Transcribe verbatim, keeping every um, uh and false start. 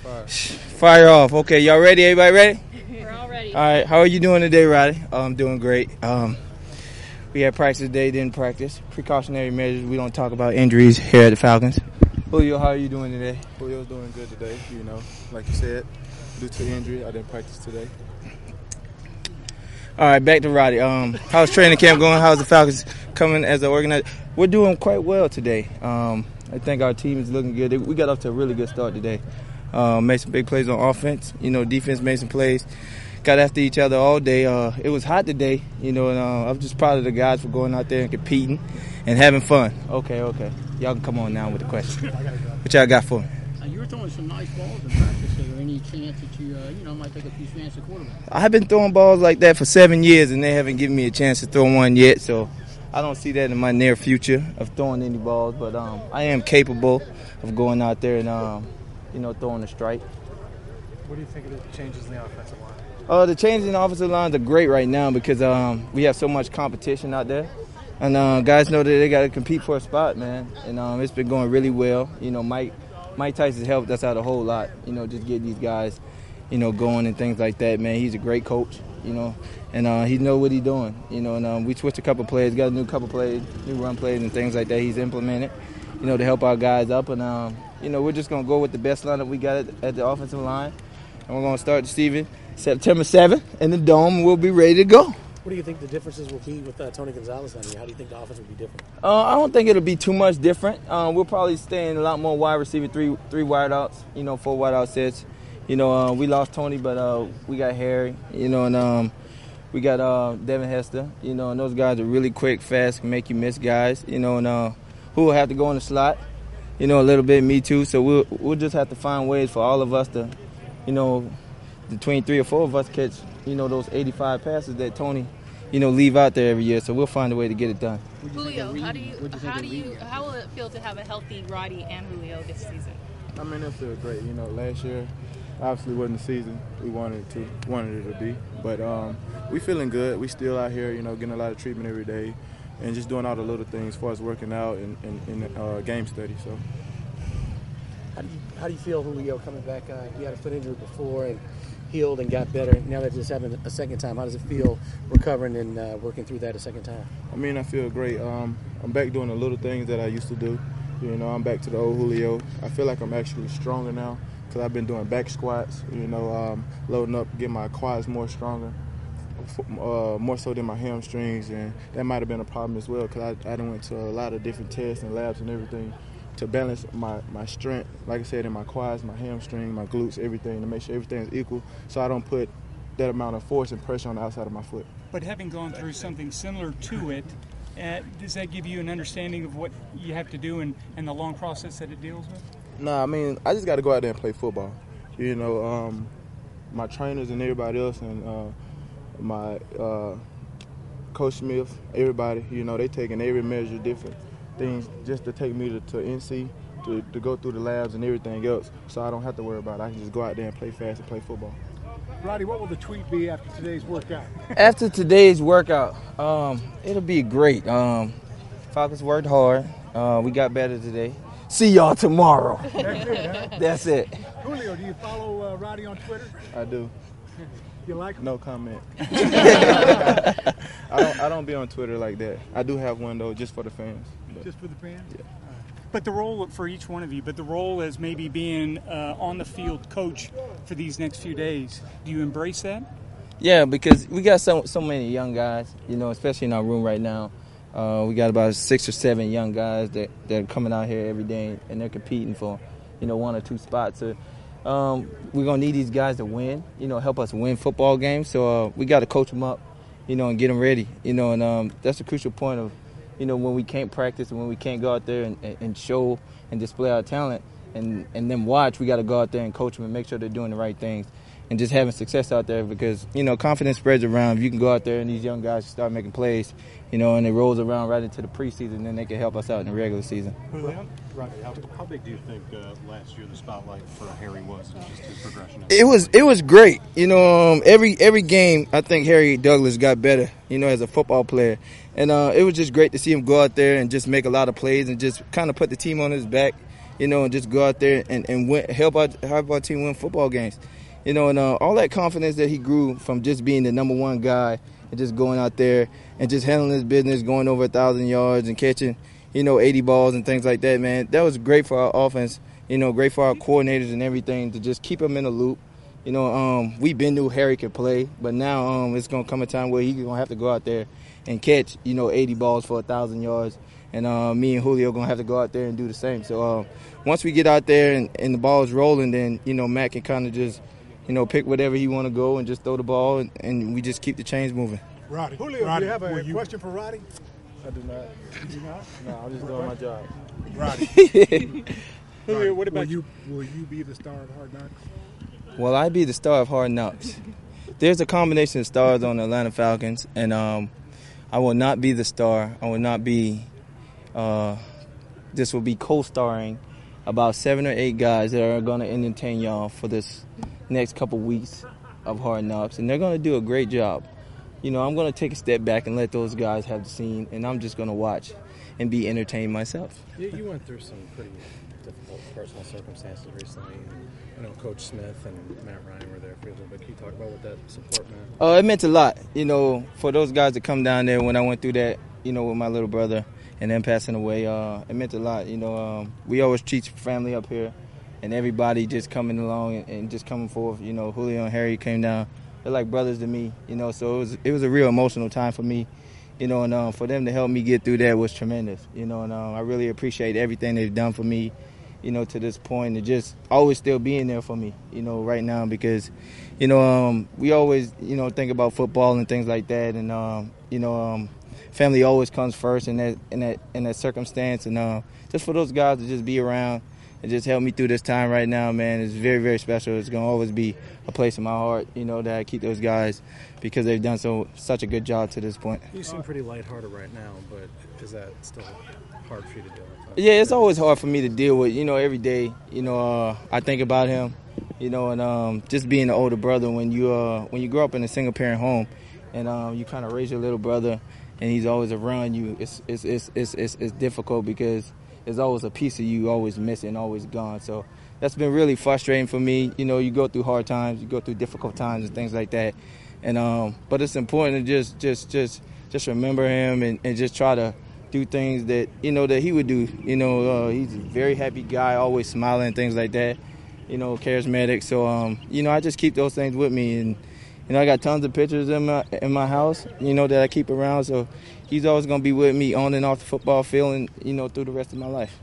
Fire. Fire off. Okay, y'all ready? Everybody ready? We're all ready. All right, how are you doing today, Roddy? Oh, I'm doing great. Um, we had practice today, didn't practice. Precautionary measures. We don't talk about injuries here at the Falcons. Julio, how are you doing today? Julio's doing good today, you know. Like you said, due to injury, I didn't practice today. All right, back to Roddy. Um, how's training camp going? How's the Falcons coming as an organizer? We're doing quite well today. Um, I think our team is looking good. We got off to a really good start today. Uh, made some big plays on offense. You know, defense made some plays. Got after each other all day. Uh, it was hot today, you know, and uh, I'm just proud of the guys for going out there and competing and having fun. Okay, okay. Y'all can come on now with the question. What y'all got for me? Uh, you were throwing some nice balls in practice. Is there any chance that you, uh, you know, might take a few swings at quarterback? I've been throwing balls like that for seven years, and they haven't given me a chance to throw one yet, so I don't see that in my near future of throwing any balls. But um, I am capable of going out there and, um, you know, throwing a strike. What do you think of the changes in the offensive line? Uh, the changes in the offensive lines are great right now because um, we have so much competition out there. And uh, guys know that they got to compete for a spot, man. And um, it's been going really well. You know, Mike Mike Tyson's helped us out a whole lot, you know, just get these guys, you know, going and things like that, man. He's a great coach, you know, and uh, he knows what he's doing, you know. And um, we switched a couple plays, got a new couple plays, new run plays and things like that he's implemented, you know, to help our guys up. And, um, you know, we're just going to go with the best lineup we got at, at the offensive line. And we're going to start the season September seventh in the Dome, and we'll be ready to go. What do you think the differences will be with uh, Tony Gonzalez on here? How do you think the offense will be different? Uh, I don't think it'll be too much different. Uh, we'll probably stay in a lot more wide receiver, three three wide outs, you know, four wide out sets. You know, uh, we lost Tony, but uh, we got Harry, you know, and um, we got uh, Devin Hester, you know, and those guys are really quick, fast, can make you miss guys, you know, and uh, who will have to go in the slot, you know, a little bit, me too. So we'll, we'll just have to find ways for all of us to, you know, between three or four of us catch, you know, those eighty-five passes that Tony, you know, leave out there every year. So we'll find a way to get it done. Julio, how do you, how do you, how will it feel to have a healthy Roddy and Julio this season? I mean, it feels great. You know, last year obviously wasn't the season we wanted it to, wanted it to be. But um, we feeling good. We still out here, you know, getting a lot of treatment every day and just doing all the little things as far as working out and, and, and uh, game study. So. How do you how do you feel, Julio, coming back? Uh, he had a foot injury before and healed and got better. Now that it's happened a second time, how does it feel recovering and uh, working through that a second time? I mean, I feel great. Um, I'm back doing the little things that I used to do. You know, I'm back to the old Julio. I feel like I'm actually stronger now because I've been doing back squats, you know, um, loading up, getting my quads more stronger, uh, more so than my hamstrings. And that might have been a problem as well because I, I done went to a lot of different tests and labs and everything to balance my, my strength, like I said, in my quads, my hamstring, my glutes, everything, to make sure everything is equal so I don't put that amount of force and pressure on the outside of my foot. But having gone through something similar to it, uh, does that give you an understanding of what you have to do and, and the long process that it deals with? Nah, I mean, I just got to go out there and play football. You know, um, my trainers and everybody else and uh, my uh, Coach Smith, everybody, you know, they taking every measure different things just to take me to, to N C, to, to go through the labs and everything else so I don't have to worry about it. I can just go out there and play fast and play football. Roddy, what will the tweet be after today's workout? After today's workout, um, it'll be great. Um, Falcons worked hard. Uh, we got better today. See y'all tomorrow. That's it, huh? That's it. Julio, do you follow uh, Roddy on Twitter? I do. You like him? No comment. I don't. I don't be on Twitter like that. I do have one though, just for the fans. But, just for the fans? Yeah. But the role for each one of you, but the role as maybe being uh, on the field coach for these next few days, do you embrace that? Yeah, because we got so so many young guys, you know, especially in our room right now. Uh, we got about six or seven young guys that, that are coming out here every day, and they're competing for, you know, one or two spots. So, um, we're going to need these guys to win, you know, help us win football games. So uh, we got to coach them up, you know, and get them ready, you know, and um, that's a crucial point of, you know, when we can't practice and when we can't go out there and, and show and display our talent and, and then watch, we got to go out there and coach them and make sure they're doing the right things and just having success out there because, you know, confidence spreads around. If you can go out there and these young guys start making plays, you know, and it rolls around right into the preseason, then they can help us out in the regular season. Roddy, how, how big do you think uh, last year the spotlight for Harry was and just his progression? It was it was great. You know, um, every every game, I think Harry Douglas got better, you know, as a football player. And uh, it was just great to see him go out there and just make a lot of plays and just kind of put the team on his back, you know, and just go out there and, and win, help our, help our team win football games. You know, and uh, all that confidence that he grew from just being the number one guy and just going out there and just handling his business, going over a thousand yards and catching, you know, eighty balls and things like that, man. That was great for our offense, you know, great for our coordinators and everything to just keep him in the loop. You know, um, we been knew Harry could play, but now um, it's going to come a time where he's going to have to go out there and catch, you know, eighty balls for a thousand yards. And uh, me and Julio going to have to go out there and do the same. So uh, once we get out there and, and the ball is rolling, then, you know, Matt can kind of just, you know, pick whatever he want to go and just throw the ball, and, and we just keep the chains moving. Roddy, Julio, Roddy, do you have a you, question for Roddy? I do not. You do not? No, I'm just doing my job. Roddy. Julio, what about will you? Will you be the star of Hard Knocks? Will I be the star of Hard Knocks? There's a combination of stars on the Atlanta Falcons, and um, I will not be the star. I will not be uh, – this will be co-starring about seven or eight guys that are going to entertain y'all for this next couple weeks of Hard Knocks, and they're going to do a great job. You know, I'm going to take a step back and let those guys have the scene, and I'm just going to watch and be entertained myself. You, you went through some pretty difficult personal circumstances recently. I know Coach Smith and Matt Ryan were there for you a little bit. Can you talk about what that support meant? Uh, it meant a lot, you know, for those guys to come down there when I went through that, you know, with my little brother and then passing away. Uh, it meant a lot, you know. Um, we always treat family up here, and everybody just coming along and, and just coming forth. You know, Julio and Harry came down. They're like brothers to me, you know, so it was it was a real emotional time for me, you know, and um, for them to help me get through that was tremendous, you know, and um, I really appreciate everything they've done for me, you know, to this point, and just always still being there for me, you know, right now, because, you know, um, we always, you know, think about football and things like that, and, um, you know, um, family always comes first in that in that in that circumstance, and uh, just for those guys to just be around and just help me through this time right now, man, it's very, very special. It's going to always be a place in my heart, you know, that I keep those guys because they've done so such a good job to this point. You seem pretty lighthearted right now, but is that still hard for you to deal with? Yeah, it's always hard for me to deal with, you know, every day. You know, uh, I think about him, you know, and um, just being an older brother, when you uh, when you grow up in a single-parent home and um, you kind of raise your little brother and he's always around you, it's it's, it's, it's, it's, it's difficult because there's always a piece of you always missing, always gone. So that's been really frustrating for me. You know, you go through hard times, you go through difficult times and things like that. And um, but it's important to just just just just remember him and, and just try to do things that, you know, that he would do. You know, uh, he's a very happy guy, always smiling and things like that. You know, charismatic. So um, you know, I just keep those things with me, and you know, I got tons of pictures in my in my house, you know, that I keep around. So he's always going to be with me on and off the football field and, you know, through the rest of my life.